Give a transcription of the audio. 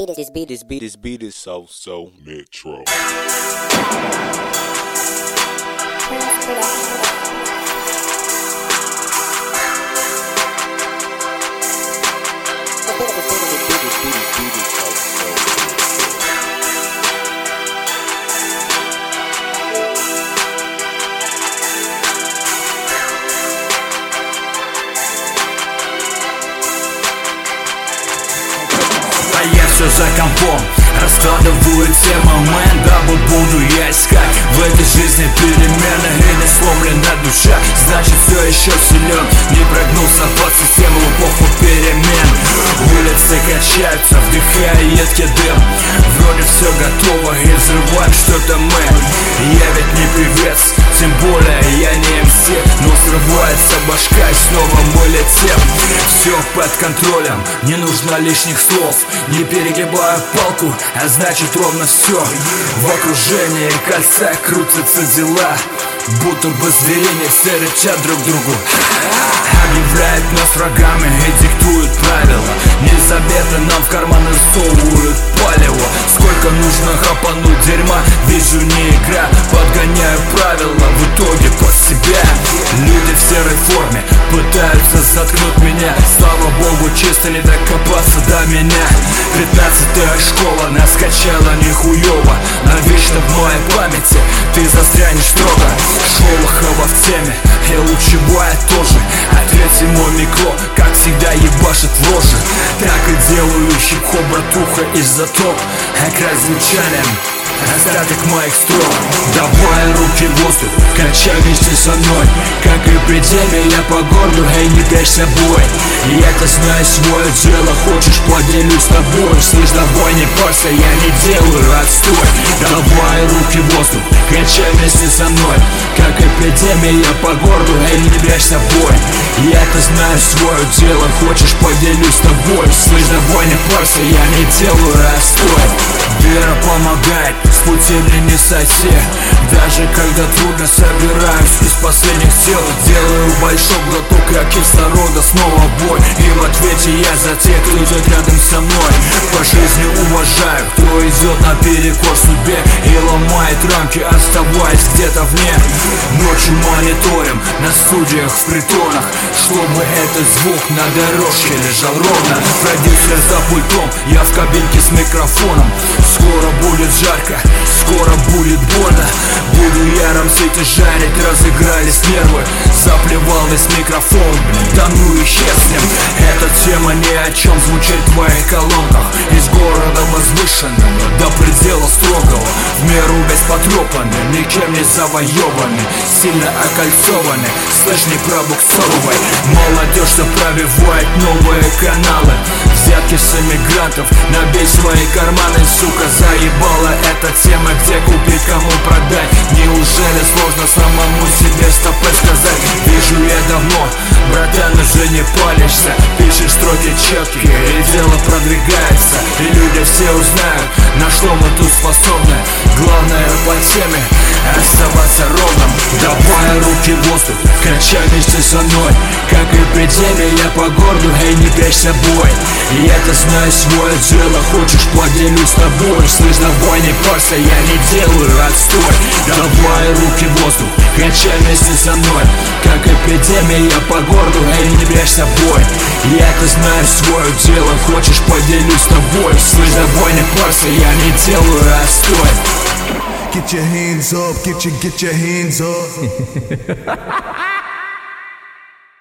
beat is so Metro. Я все за компом раскладываю темы, мэн, дабы буду я искать в этой жизни перемены. И не сломлена душа, значит все еще силен. Не прогнулся под систему в эпоху перемен. Улицы качаются, вдыхая едкий дым. Вроде все готово и взрываем что-то мы. Я ведь не певец, тем более я не МС, но срывается башка и снова мы летим. Все под контролем, не нужно лишних слов. Не перегибаю палку, а значит ровно все. В окружении кольца крутятся дела, будто бы звериные все рычат друг другу. Объявляют нас врагами и диктуют правила. Незаметно нам в карманы засовывают палево. Сколько нужно хапануть дерьма, вижу не игра. Подгоняю правила, в итоге под себя. Люди в серой форме пытаются заткнуть меня. Слава богу, чисто не докопаться до меня. 15-я школа нас качала нихуёво. Навечно в моей памяти ты застрянешь строго. Шолохова в теме, и лучевая тоже. А третий мой микро, как всегда, ебашит в роже. Так и делаю хип-хоп, братуха, изотоп. А к развлечениям остаток моих строк. Давай руки в воздух, качай вместе со мной. Как и при теме, я по городу, эй, не прячься, бой. Я-то знаю свое дело, хочешь, поделюсь с тобой. Слышь, давай не парься, я не делаю отстой. Давай руки в воздух, качай вместе со мной. Как и при теме, я по городу, эй, не прячься, бой. Я-то знаю свое дело, хочешь, поделюсь с тобой. Слышь, давай не парься, я не делаю отстой. Вера помогает, с пути мне не сойти. Даже когда трудно, собираюсь из последних сил. Делаю большой глоток, как кислорода, снова бой. И в ответе я за тех, кто идет рядом со мной. По жизни уважаю, кто идет наперекор судьбе и ломает рамки, оставаясь где-то вне. Ночью мониторим на студиях в притонах, чтобы этот звук на дорожке лежал ровно. Продюсер за пультом, я в кабинке с микрофоном. Скоро будет жарко, скоро будет больно. Буду я рамсить и жарить, разыгрались нервы. Заплевал весь микрофон, да ну и хер с ним. Эта тема ни о чем звучит в твоих колонках. Из города возвышенного до предела строгого, в меру весь потрепанный, никем не завоеванный, сильно окольцованный, слышь, не пробуксовывай. Молодежь пробивает новые каналы. Взятки с эмигрантов, набей свои карманы, сука, заебала эта тема, где купить, кому продать. Неужели сложно самому себе стопы сказать? Вижу я давно, братан, уже не палишься. Пишешь строки четкие, и дело продвигается. И люди все узнают, на что мы тут способны. Главное по теме оставаться ровным. Давай руки в воздух, качай вместе со мной. Как и при теме, я по городу, эй, не прячься, бой. Я-то знаю свое дело, хочешь, поделюсь с тобой. Слышь, давай не парься, я не делаю отстой. Давай руки в воздух, качай вместе со мной. Как и при теме, я по городу, эй, не прячься, бой. Я-то знаю свое дело, хочешь, поделюсь с тобой. Слышь, давай не парься, я не делаю отстой. Get your hands up, get your hands up.